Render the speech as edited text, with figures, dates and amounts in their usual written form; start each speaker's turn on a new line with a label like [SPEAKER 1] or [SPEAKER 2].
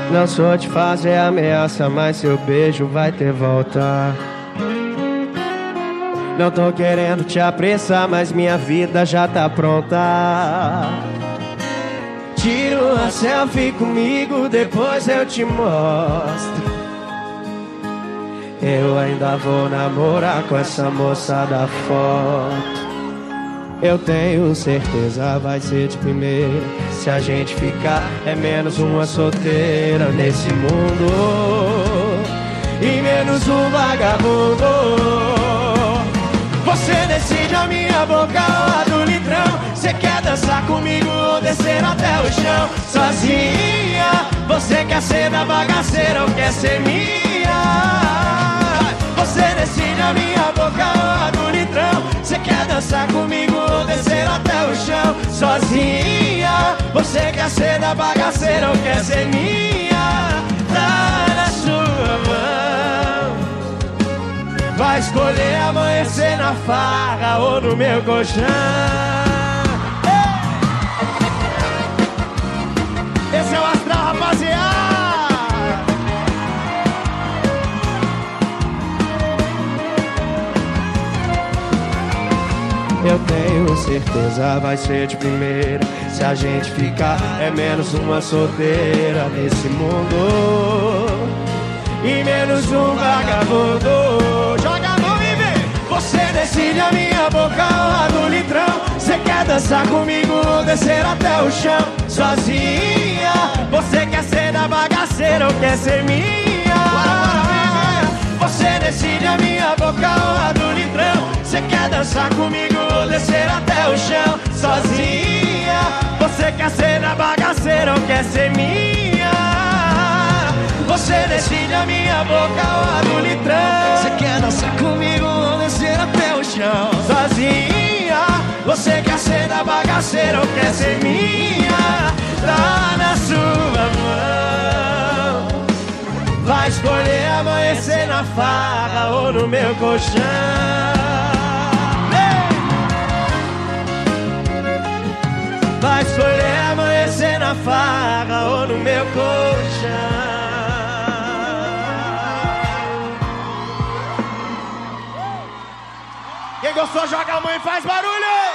[SPEAKER 1] Não sou de fazer ameaça, mas seu beijo vai ter volta. Não tô querendo te apressar, mas minha vida já tá pronta. Tira uma selfie comigo, depois eu te mostro. Eu ainda vou namorar com essa moça da foto. Eu tenho certeza vai ser de primeira. Se a gente ficar, é menos uma solteira nesse mundo e menos um vagabundo. Você decide a minha boca ou a do litrão. Você quer dançar comigo ou descer até o chão? Sozinha, você quer ser da bagaceira ou quer ser minha? Você decide a minha boca ou a do litrão. Você quer dançar comigo ou descer até o chão? Sozinha, você quer ser da bagaceira ou quer ser minha? Tá na sua mão. Vai escolher amanhecer na farra ou no meu colchão. Esse é o astral, rapaziada. Eu tenho certeza vai ser de primeira. Se a gente ficar, é menos uma solteira nesse mundo e menos um vagabundo. Joga a mão e vem. Você decide a minha boca ou a do litrão. Você quer dançar comigo ou descer até o chão? Sozinha, você quer ser da bagaceira ou quer ser minha? Você decide a minha boca ou a do litrão. Você quer dançar comigo ou descer até o chão? Sozinha, você quer ser da bagaceira ou quer ser minha? Você decide a minha boca ou a do litrão. Você quer dançar comigo ou descer até o chão? Sozinha, você quer ser da bagaceira ou quer ser minha? Tá na sua mão. Vai escolher amanhecer na farra ou no meu colchão. Vai escolher amanhecer na farra ou no meu colchão. Quem gostou, joga a mão e faz barulho!